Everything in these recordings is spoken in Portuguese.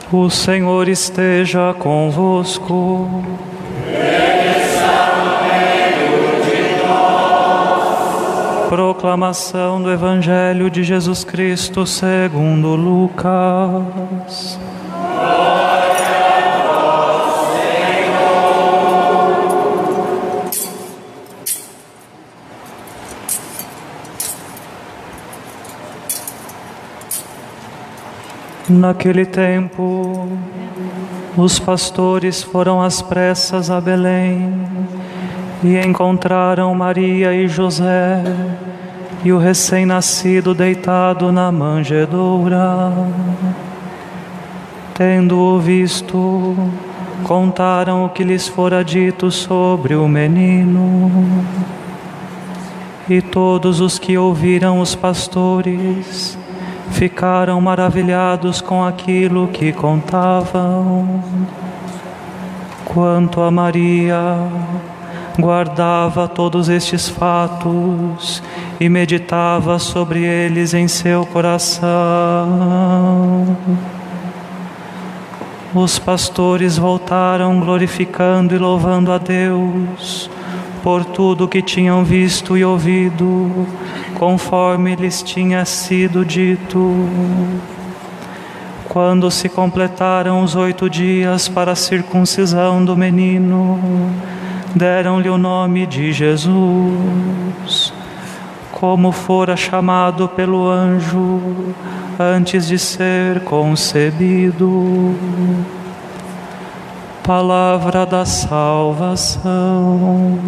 O Senhor esteja convosco. Ele está no meio de nós. Proclamação do Evangelho de Jesus Cristo segundo Lucas. Glória a vós, Senhor. Naquele tempo, os pastores foram às pressas a Belém e encontraram Maria e José e o recém-nascido deitado na manjedoura. Tendo-o visto, contaram o que lhes fora dito sobre o menino. E todos os que ouviram os pastores ficaram maravilhados com aquilo que contavam. Quanto a Maria, guardava todos estes fatos e meditava sobre eles em seu coração. Os pastores voltaram glorificando e louvando a Deus por tudo que tinham visto e ouvido, conforme lhes tinha sido dito. Quando se completaram os 8 dias para a circuncisão do menino, deram-lhe o nome de Jesus, como fora chamado pelo anjo antes de ser concebido. Palavra da salvação.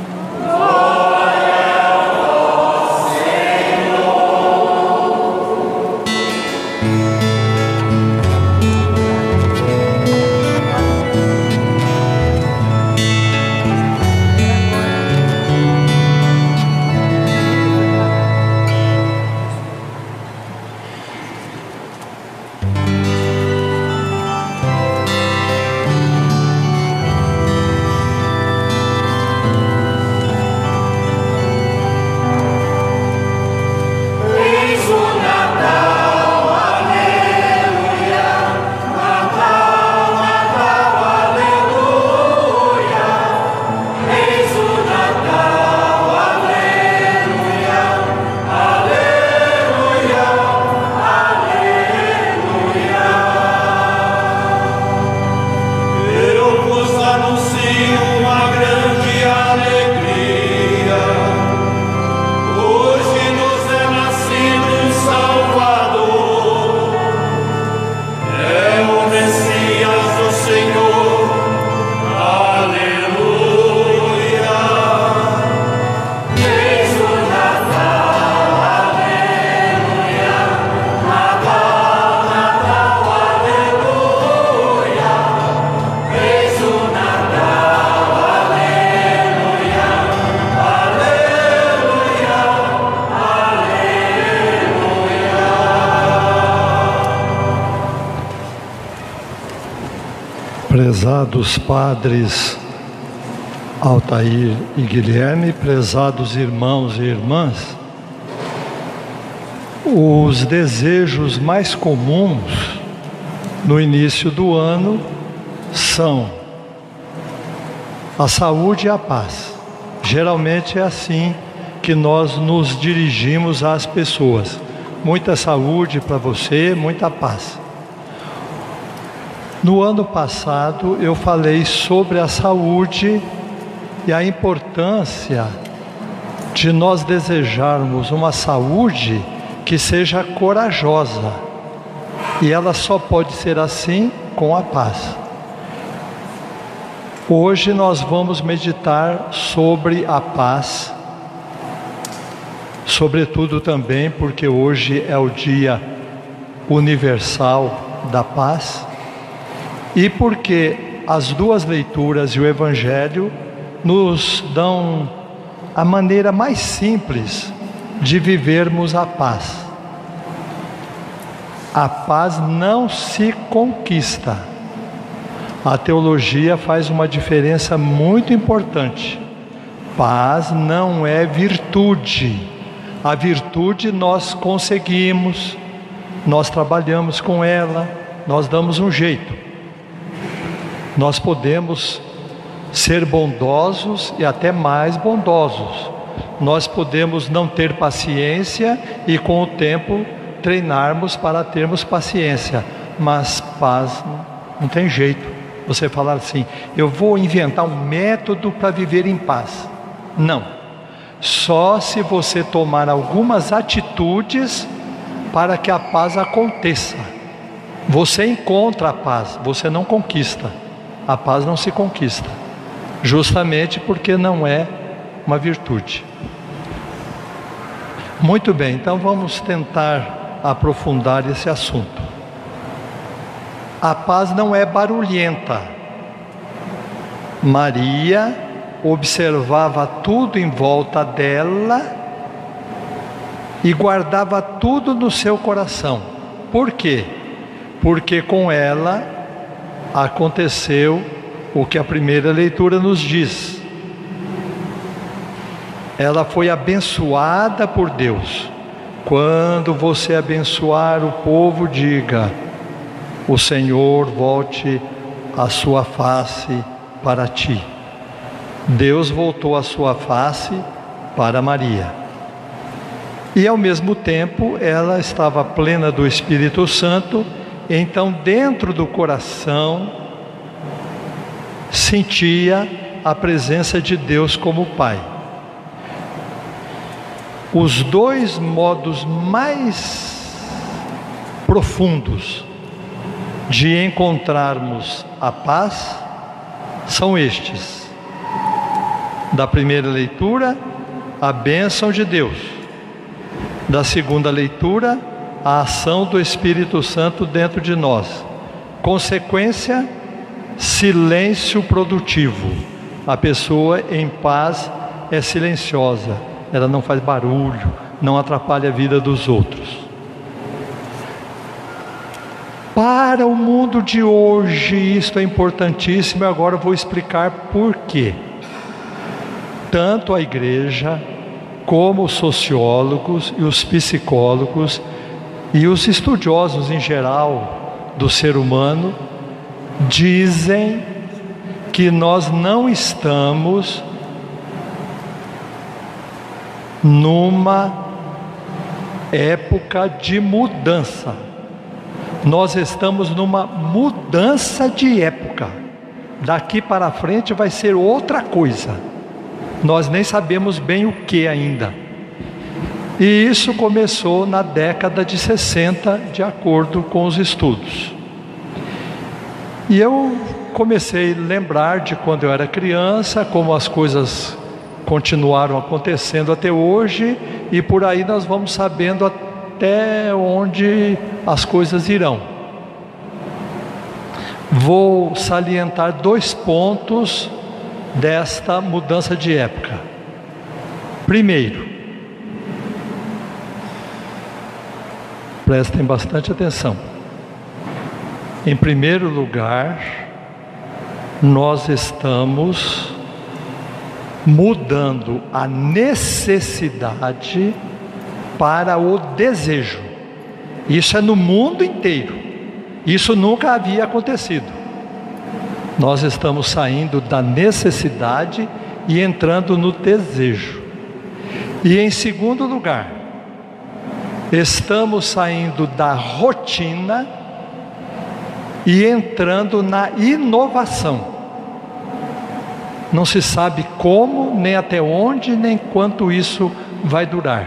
Prezados padres Altair e Guilherme, prezados irmãos e irmãs, os desejos mais comuns no início do ano são a saúde e a paz. Geralmente é assim que nós nos dirigimos às pessoas. Muita saúde para você, muita paz. No ano passado eu falei sobre a saúde e a importância de nós desejarmos uma saúde que seja corajosa. E ela só pode ser assim com a paz. Hoje nós vamos meditar sobre a paz, sobretudo também porque hoje é o Dia Universal da Paz. E porque as duas leituras e o Evangelho nos dão a maneira mais simples de vivermos a paz. A paz não se conquista. A teologia faz uma diferença muito importante. Paz não é virtude. A virtude nós conseguimos, nós trabalhamos com ela, nós damos um jeito. Nós podemos ser bondosos e até mais bondosos. Nós podemos não ter paciência e com o tempo treinarmos para termos paciência. Mas paz não tem jeito. Você falar assim, eu vou inventar um método para viver em paz. Não. Só se você tomar algumas atitudes para que a paz aconteça. Você encontra a paz, você não conquista. A paz não se conquista, justamente porque não é uma virtude. Muito bem, então vamos tentar aprofundar esse assunto. A paz não é barulhenta. Maria observava tudo em volta dela e guardava tudo no seu coração. Por quê? Porque com ela aconteceu o que a primeira leitura nos diz. Ela foi abençoada por Deus. Quando você abençoar o povo, diga: o Senhor volte a sua face para ti. Deus voltou a sua face para Maria. E ao mesmo tempo ela estava plena do Espírito Santo. Então dentro do coração sentia a presença de Deus como Pai. Os dois modos mais profundos de encontrarmos a paz são estes. Da primeira leitura, a bênção de Deus. Da segunda leitura, a ação do Espírito Santo dentro de nós. Consequência, silêncio produtivo. A pessoa em paz é silenciosa, ela não faz barulho, não atrapalha a vida dos outros. Para o mundo de hoje, isto é importantíssimo, e agora eu vou explicar por quê. Tanto a igreja, como os sociólogos e os psicólogos e os estudiosos em geral do ser humano dizem que nós não estamos numa época de mudança. Nós estamos numa mudança de época. Daqui para frente vai ser outra coisa. Nós nem sabemos bem o que ainda. E isso começou na década de 60, de acordo com os estudos. E eu comecei a lembrar de quando eu era criança, como as coisas continuaram acontecendo até hoje, e por aí nós vamos sabendo até onde as coisas irão. Vou salientar 2 pontos desta mudança de época. Primeiro, prestem bastante atenção. Em primeiro lugar, nós estamos mudando a necessidade para o desejo. Isso é no mundo inteiro. Isso nunca havia acontecido. Nós estamos saindo da necessidade e entrando no desejo. E em segundo lugar, estamos saindo da rotina e entrando na inovação. Não se sabe como, nem até onde, nem quanto isso vai durar.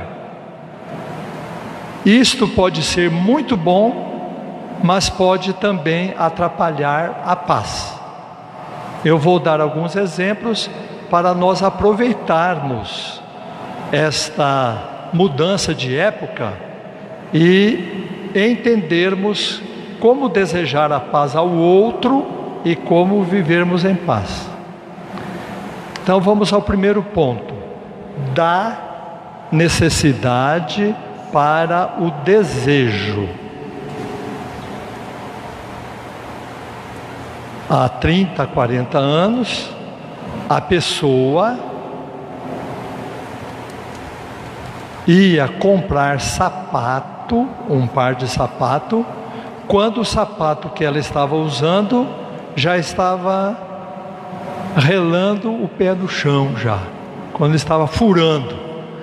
Isto pode ser muito bom, mas pode também atrapalhar a paz. Eu vou dar alguns exemplos para nós aproveitarmos esta mudança de época e entendermos como desejar a paz ao outro e como vivermos em paz. Então vamos ao primeiro ponto, da necessidade para o desejo. Há 30, 40 anos, a pessoa ia comprar sapato, um par de sapato, quando o sapato que ela estava usando já estava relando o pé no chão já. Quando estava furando,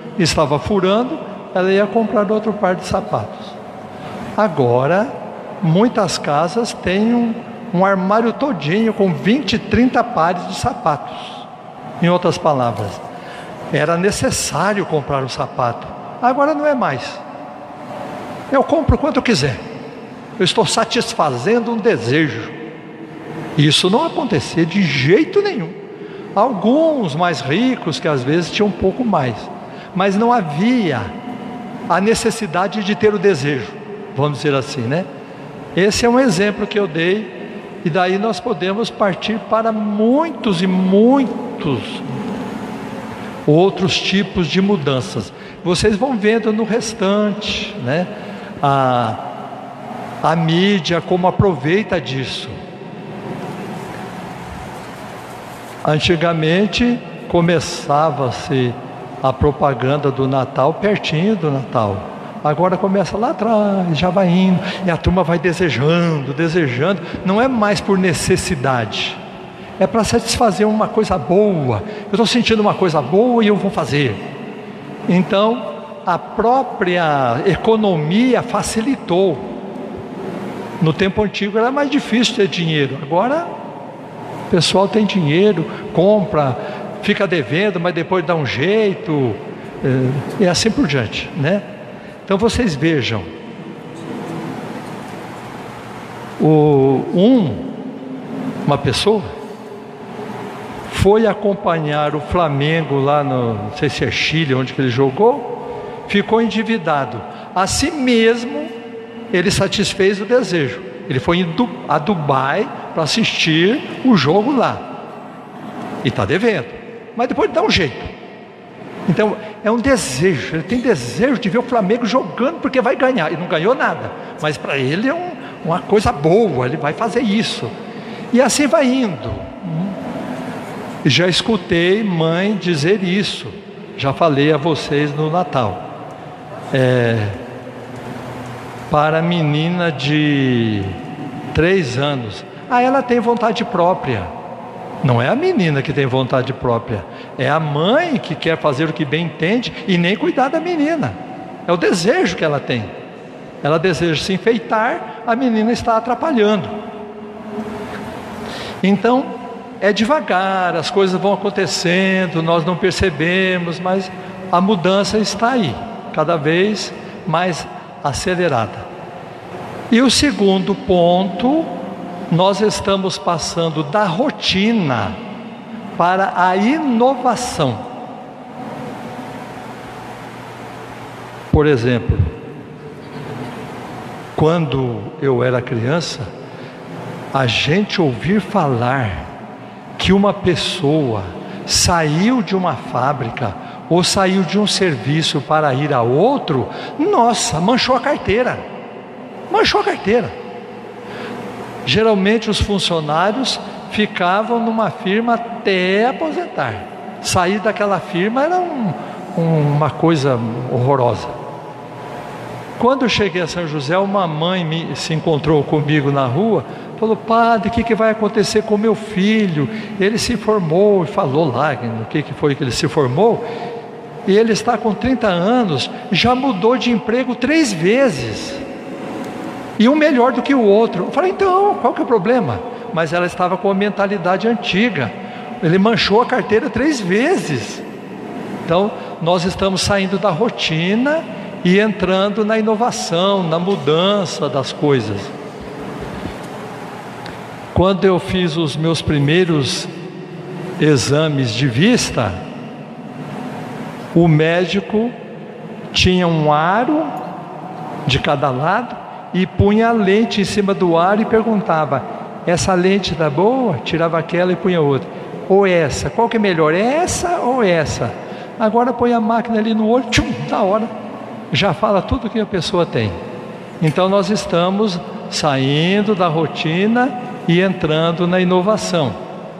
ela ia comprar outro par de sapatos. Agora, muitas casas têm um armário todinho com 20, 30 pares de sapatos. Em outras palavras, era necessário comprar o sapato. Agora não é mais. Eu compro quanto eu quiser. Eu estou satisfazendo um desejo. Isso não acontecia de jeito nenhum. Alguns mais ricos que às vezes tinham um pouco mais, mas não havia a necessidade de ter o desejo, vamos dizer assim, né? Esse é um exemplo que eu dei, e daí nós podemos partir para muitos e muitos outros tipos de mudanças. Vocês vão vendo no restante, né? A mídia como aproveita disso. Antigamente começava-se a propaganda do Natal pertinho do Natal. Agora começa lá atrás, já vai indo, e a turma vai desejando. Não é mais por necessidade, é para satisfazer uma coisa boa. Eu estou sentindo uma coisa boa e eu vou fazer. Então a própria economia facilitou. No tempo antigo era mais difícil ter dinheiro. Agora o pessoal tem dinheiro, compra, fica devendo, mas depois dá um jeito, e assim por diante, né? Então vocês vejam, uma pessoa foi acompanhar o Flamengo lá no, não sei se é Chile, onde que ele jogou, ficou endividado. Assim mesmo, ele satisfez o desejo. Ele foi a Dubai para assistir o jogo lá. E está devendo. Mas depois dá um jeito. Então, é um desejo. Ele tem desejo de ver o Flamengo jogando porque vai ganhar. E não ganhou nada. Mas para ele é uma coisa boa. Ele vai fazer isso. E assim vai indo. E já escutei mãe dizer isso. Já falei a vocês no Natal. Para a menina de 3 anos. Ela tem vontade própria. Não é a menina que tem vontade própria. É a mãe que quer fazer o que bem entende e nem cuidar da menina. É o desejo que ela tem. Ela deseja se enfeitar, a menina está atrapalhando. Então, é devagar, as coisas vão acontecendo, nós não percebemos, mas a mudança está aí, cada vez mais acelerada. E o segundo ponto, nós estamos passando da rotina para a inovação. Por exemplo, quando eu era criança, a gente ouvir falar que uma pessoa saiu de uma fábrica ou saiu de um serviço para ir a outro, nossa, manchou a carteira. Geralmente os funcionários ficavam numa firma até aposentar. Sair daquela firma era uma coisa horrorosa. Quando eu cheguei a São José, uma mãe se encontrou comigo na rua, falou: padre, o que vai acontecer com meu filho? Ele se formou, e falou lá no que foi que ele se formou, e ele está com 30 anos, já mudou de emprego 3 vezes, e um melhor do que o outro. Eu falei: então, qual que é o problema? Mas ela estava com a mentalidade antiga, ele manchou a carteira 3 vezes. Então, nós estamos saindo da rotina e entrando na inovação, na mudança das coisas. Quando eu fiz os meus primeiros exames de vista, o médico tinha um aro de cada lado e punha a lente em cima do aro e perguntava: essa lente está boa? Tirava aquela e punha outra. Ou essa, qual que é melhor, essa ou essa? Agora põe a máquina ali no olho, tchum, na hora já fala tudo que a pessoa tem. Então nós estamos saindo da rotina e entrando na inovação.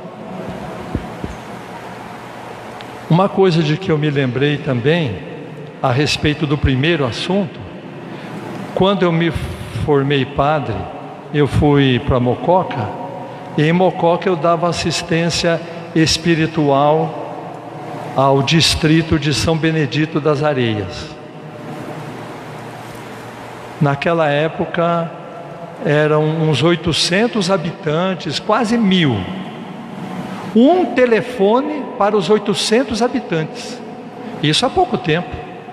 Uma coisa de que eu me lembrei também, a respeito do primeiro assunto, quando eu me formei padre, eu fui para Mococa, e em Mococa eu dava assistência espiritual ao distrito de São Benedito das Areias. Naquela época eram uns 800 habitantes, quase 1000. Um telefone para os 800 habitantes. Isso há pouco tempo.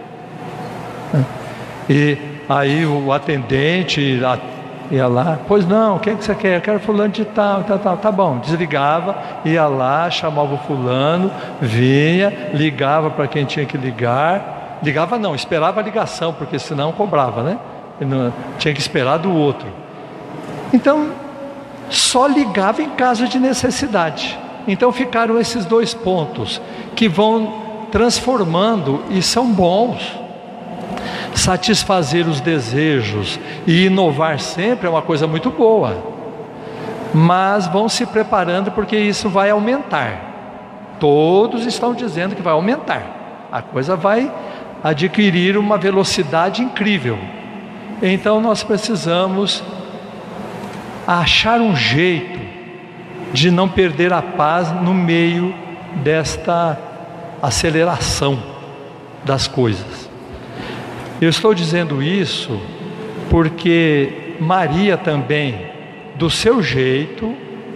E aí o atendente ia lá, pois não, o que você quer? Eu quero fulano de tal, tá bom. Desligava, ia lá, chamava o fulano, vinha, ligava para quem tinha que ligar. Ligava não, esperava a ligação, porque senão cobrava, né? Não, tinha que esperar do outro. Então, só ligava em caso de necessidade. Então ficaram esses dois pontos que vão transformando e são bons. Satisfazer os desejos e inovar sempre é uma coisa muito boa, mas vão se preparando porque isso vai aumentar. Todos estão dizendo que vai aumentar. A coisa vai adquirir uma velocidade incrível. Então nós precisamos achar um jeito de não perder a paz no meio desta aceleração das coisas. Eu estou dizendo isso porque Maria também, do seu jeito,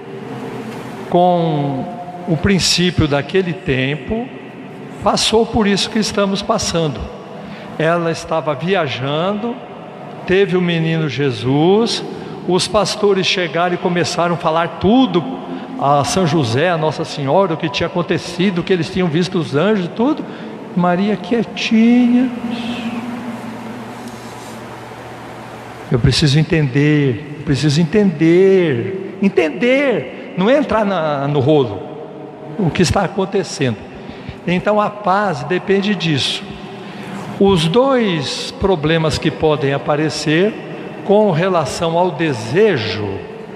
com o princípio daquele tempo, passou por isso que estamos passando. Ela estava viajando, teve o menino Jesus, os pastores chegaram e começaram a falar tudo a São José, a Nossa Senhora, o que tinha acontecido, que eles tinham visto os anjos, tudo. Maria quietinha. Eu preciso entender, não é entrar no rolo, o que está acontecendo. Então a paz depende disso. Os dois problemas que podem aparecer com relação ao desejo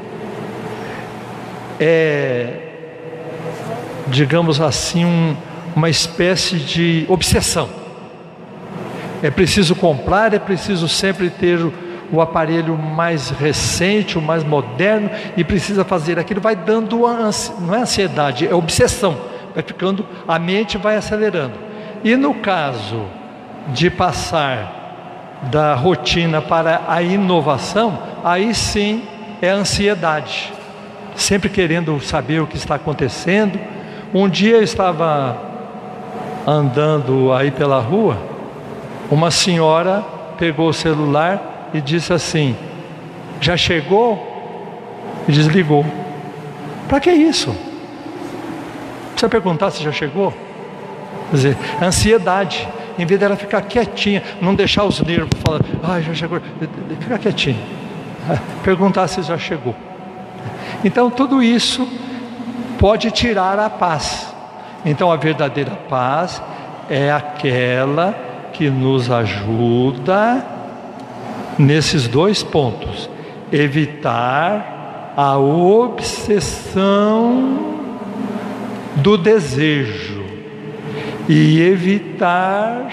digamos assim, uma espécie de obsessão. É preciso comprar, é preciso sempre ter o aparelho mais recente, o mais moderno, e precisa fazer aquilo, vai dando, não é ansiedade, é obsessão, vai ficando, a mente vai acelerando. E no caso de passar da rotina para a inovação, aí sim é ansiedade, sempre querendo saber o que está acontecendo. Um dia eu estava andando aí pela rua, uma senhora pegou o celular e disse assim: já chegou? E desligou. Para que isso? Precisa perguntar se já chegou? Quer dizer, ansiedade, em vez dela ficar quietinha, não deixar os nervos falar, já chegou, ficar quietinha, perguntar se já chegou. Então tudo isso pode tirar a paz. Então a verdadeira paz é aquela que nos ajuda nesses dois pontos: evitar a obsessão do desejo e evitar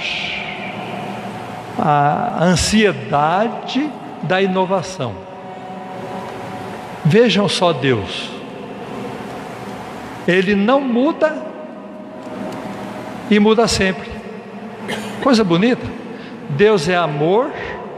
a ansiedade da inovação. Vejam só Deus, Ele não muda e muda sempre. Coisa bonita. Deus é amor.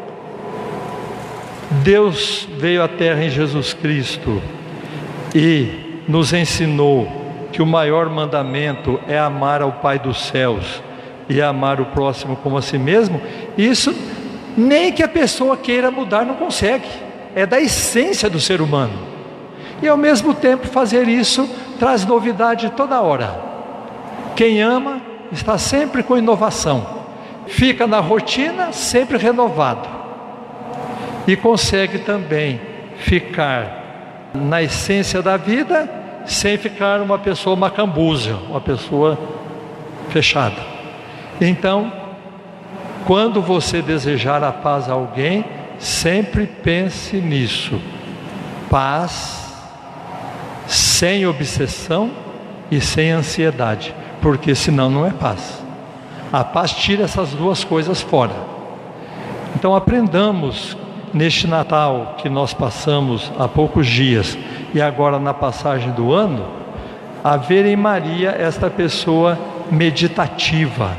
Deus veio à terra em Jesus Cristo e nos ensinou que o maior mandamento é amar ao Pai dos céus e amar o próximo como a si mesmo. Isso nem que a pessoa queira mudar não consegue, é da essência do ser humano. E ao mesmo tempo fazer isso traz novidade toda hora. Quem ama está sempre com inovação, fica na rotina sempre renovado e consegue também ficar na essência da vida sem ficar uma pessoa macambúzia, uma pessoa fechada. Então, quando você desejar a paz a alguém, sempre pense nisso: paz sem obsessão e sem ansiedade, porque senão não é paz. A paz tira essas duas coisas fora. Então aprendamos neste Natal que nós passamos há poucos dias e agora na passagem do ano, a ver em Maria esta pessoa meditativa.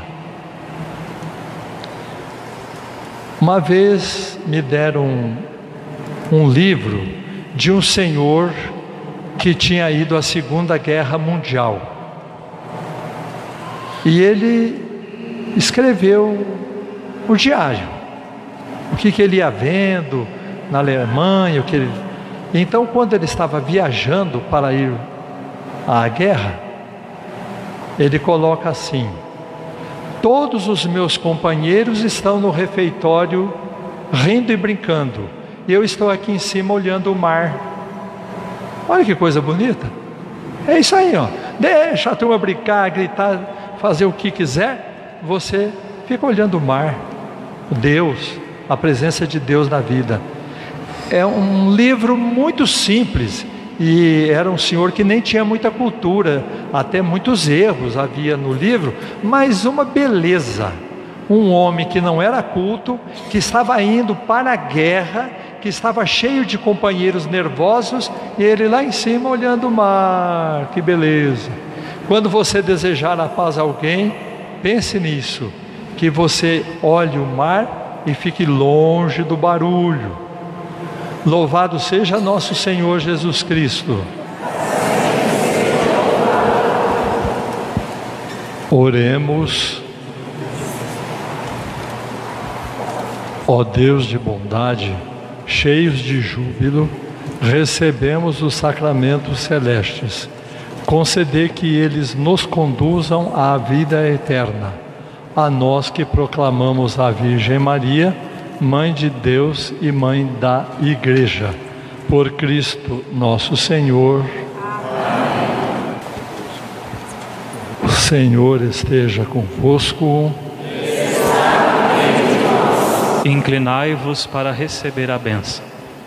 Uma vez me deram um livro de um senhor que tinha ido à Segunda Guerra Mundial. E ele escreveu o diário, o que ele ia vendo na Alemanha, Então, quando ele estava viajando para ir à guerra, ele coloca assim: todos os meus companheiros estão no refeitório rindo e brincando, e eu estou aqui em cima olhando o mar. Olha que coisa bonita. É isso aí, ó. Deixa a turma brincar, gritar, fazer o que quiser, você fica olhando o mar, Deus, a presença de Deus na vida. É um livro muito simples, e era um senhor que nem tinha muita cultura, até muitos erros havia no livro, mas uma beleza. Um homem que não era culto, que estava indo para a guerra, que estava cheio de companheiros nervosos, e ele lá em cima olhando o mar. Que beleza! Quando você desejar a paz a alguém, pense nisso, que você olhe o mar e fique longe do barulho. Louvado seja nosso Senhor Jesus Cristo. Oremos. Ó Deus de bondade, cheios de júbilo, recebemos os sacramentos celestes. Conceder que eles nos conduzam à vida eterna. A nós que proclamamos a Virgem Maria, Mãe de Deus e Mãe da Igreja. Por Cristo nosso Senhor. O Senhor esteja convosco. Inclinai-vos para receber a bênção.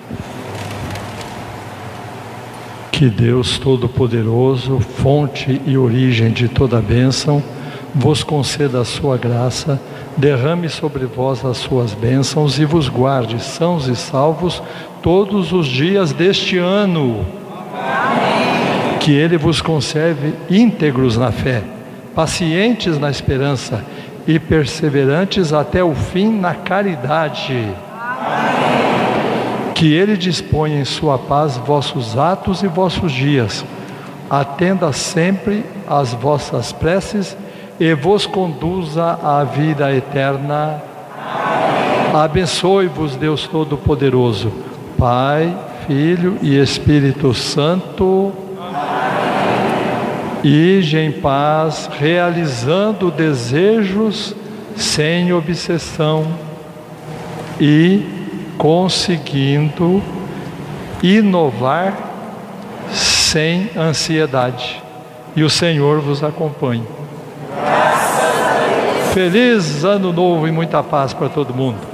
Que Deus Todo-Poderoso, fonte e origem de toda bênção, vos conceda a sua graça, derrame sobre vós as suas bênçãos e vos guarde sãos e salvos todos os dias deste ano. Amém. Que Ele vos conserve íntegros na fé, pacientes na esperança e perseverantes até o fim na caridade. Amém. Que Ele disponha em sua paz vossos atos e vossos dias, atenda sempre às vossas preces e vos conduza à vida eterna. Amém. Abençoe-vos Deus Todo-Poderoso, Pai, Filho e Espírito Santo. Ide em paz, realizando desejos sem obsessão e conseguindo inovar sem ansiedade. E o Senhor vos acompanhe. Feliz Ano Novo e muita paz para todo mundo.